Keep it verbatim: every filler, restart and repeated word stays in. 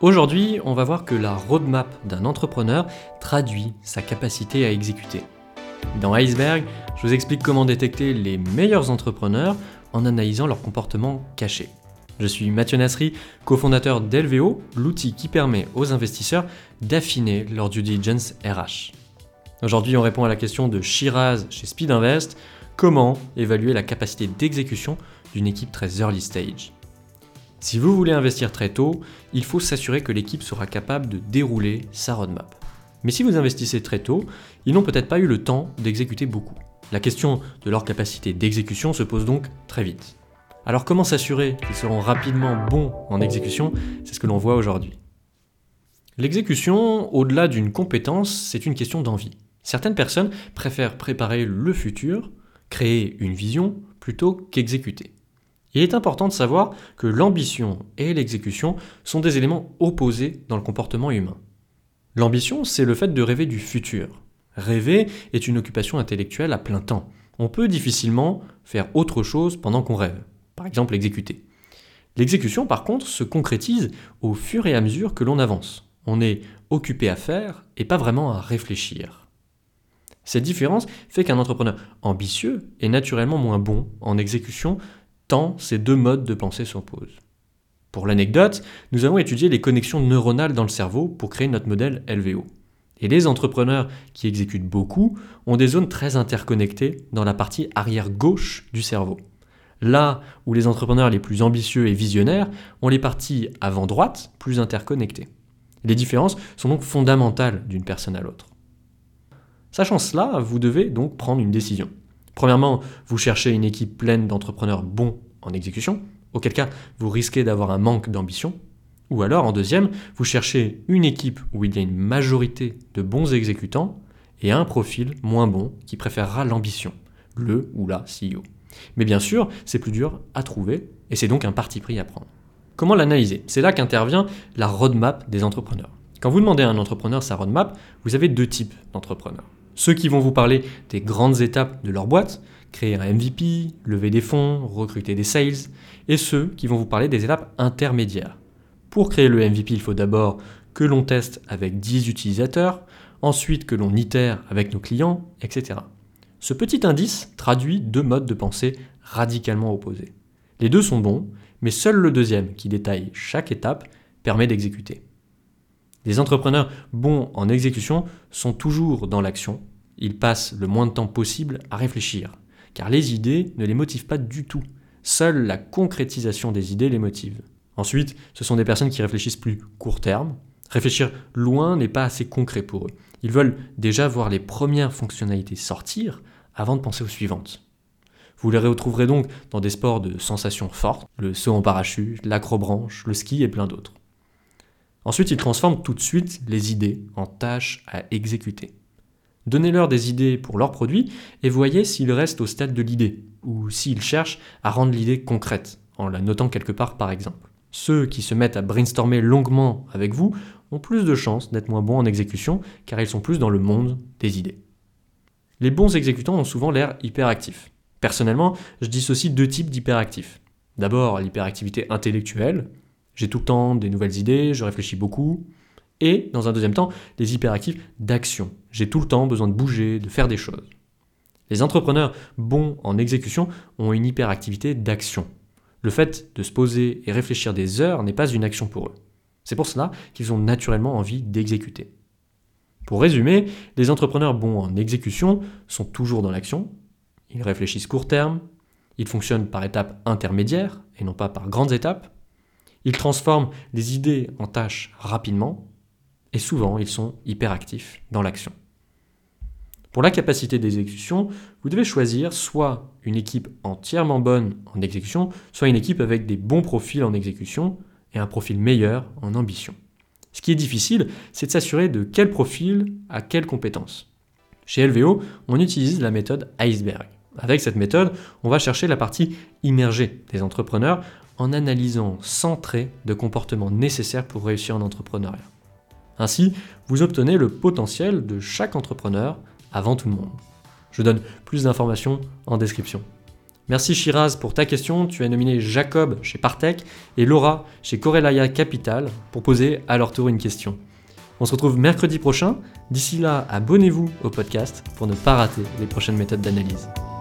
Aujourd'hui, on va voir que la roadmap d'un entrepreneur traduit sa capacité à exécuter. Dans Iceberg, je vous explique comment détecter les meilleurs entrepreneurs en analysant leur comportement caché. Je suis Mathieu Nasri, cofondateur d'L V O, l'outil qui permet aux investisseurs d'affiner leur due diligence R H. Aujourd'hui, on répond à la question de Shiraz chez Speed Invest, comment évaluer la capacité d'exécution d'une équipe très early stage. Si vous voulez investir très tôt, il faut s'assurer que l'équipe sera capable de dérouler sa roadmap. Mais si vous investissez très tôt, ils n'ont peut-être pas eu le temps d'exécuter beaucoup. La question de leur capacité d'exécution se pose donc très vite. Alors comment s'assurer qu'ils seront rapidement bons en exécution? C'est ce que l'on voit aujourd'hui. L'exécution, au-delà d'une compétence, c'est une question d'envie. Certaines personnes préfèrent préparer le futur, créer une vision, plutôt qu'exécuter. Il est important de savoir que l'ambition et l'exécution sont des éléments opposés dans le comportement humain. L'ambition, c'est le fait de rêver du futur. Rêver est une occupation intellectuelle à plein temps. On peut difficilement faire autre chose pendant qu'on rêve, par exemple exécuter. L'exécution, par contre, se concrétise au fur et à mesure que l'on avance. On est occupé à faire et pas vraiment à réfléchir. Cette différence fait qu'un entrepreneur ambitieux est naturellement moins bon en exécution tant ces deux modes de pensée s'opposent. Pour l'anecdote, nous avons étudié les connexions neuronales dans le cerveau pour créer notre modèle L V O. Et les entrepreneurs qui exécutent beaucoup ont des zones très interconnectées dans la partie arrière gauche du cerveau. Là où les entrepreneurs les plus ambitieux et visionnaires ont les parties avant droite plus interconnectées. Les différences sont donc fondamentales d'une personne à l'autre. Sachant cela, vous devez donc prendre une décision. Premièrement, vous cherchez une équipe pleine d'entrepreneurs bons en exécution, auquel cas vous risquez d'avoir un manque d'ambition. Ou alors, en deuxième, vous cherchez une équipe où il y a une majorité de bons exécutants et un profil moins bon qui préférera l'ambition, le ou la C E O. Mais bien sûr, c'est plus dur à trouver et c'est donc un parti pris à prendre. Comment l'analyser? C'est là qu'intervient la roadmap des entrepreneurs. Quand vous demandez à un entrepreneur sa roadmap, vous avez deux types d'entrepreneurs. Ceux qui vont vous parler des grandes étapes de leur boîte, créer un M V P, lever des fonds, recruter des sales, et ceux qui vont vous parler des étapes intermédiaires. Pour créer le M V P, il faut d'abord que l'on teste avec dix utilisateurs, ensuite que l'on itère avec nos clients, et cetera. Ce petit indice traduit deux modes de pensée radicalement opposés. Les deux sont bons, mais seul le deuxième, qui détaille chaque étape, permet d'exécuter. Les entrepreneurs bons en exécution sont toujours dans l'action. Ils passent le moins de temps possible à réfléchir, car les idées ne les motivent pas du tout. Seule la concrétisation des idées les motive. Ensuite, ce sont des personnes qui réfléchissent plus court terme. Réfléchir loin n'est pas assez concret pour eux. Ils veulent déjà voir les premières fonctionnalités sortir avant de penser aux suivantes. Vous les retrouverez donc dans des sports de sensations fortes, le saut en parachute, l'acrobranche, le ski et plein d'autres. Ensuite, ils transforment tout de suite les idées en tâches à exécuter. Donnez-leur des idées pour leurs produits et voyez s'ils restent au stade de l'idée ou s'ils cherchent à rendre l'idée concrète, en la notant quelque part par exemple. Ceux qui se mettent à brainstormer longuement avec vous ont plus de chances d'être moins bons en exécution car ils sont plus dans le monde des idées. Les bons exécutants ont souvent l'air hyperactifs. Personnellement, je dissocie deux types d'hyperactifs. D'abord, l'hyperactivité intellectuelle. J'ai tout le temps des nouvelles idées, je réfléchis beaucoup. Et, dans un deuxième temps, les hyperactifs d'action. J'ai tout le temps besoin de bouger, de faire des choses. Les entrepreneurs bons en exécution ont une hyperactivité d'action. Le fait de se poser et réfléchir des heures n'est pas une action pour eux. C'est pour cela qu'ils ont naturellement envie d'exécuter. Pour résumer, les entrepreneurs bons en exécution sont toujours dans l'action. Ils réfléchissent court terme. Ils fonctionnent par étapes intermédiaires et non pas par grandes étapes. Ils transforment les idées en tâches rapidement et souvent ils sont hyperactifs dans l'action. Pour la capacité d'exécution, vous devez choisir soit une équipe entièrement bonne en exécution, soit une équipe avec des bons profils en exécution et un profil meilleur en ambition. Ce qui est difficile, c'est de s'assurer de quel profil a quelle compétence. Chez L V O, on utilise la méthode Iceberg. Avec cette méthode, on va chercher la partie immergée des entrepreneurs en analysant cent traits de comportement nécessaires pour réussir en entrepreneuriat. Ainsi, vous obtenez le potentiel de chaque entrepreneur avant tout le monde. Je donne plus d'informations en description. Merci Shiraz pour ta question. Tu as nominé Jacob chez Partech et Laura chez Corelaya Capital pour poser à leur tour une question. On se retrouve mercredi prochain. D'ici là, abonnez-vous au podcast pour ne pas rater les prochaines méthodes d'analyse.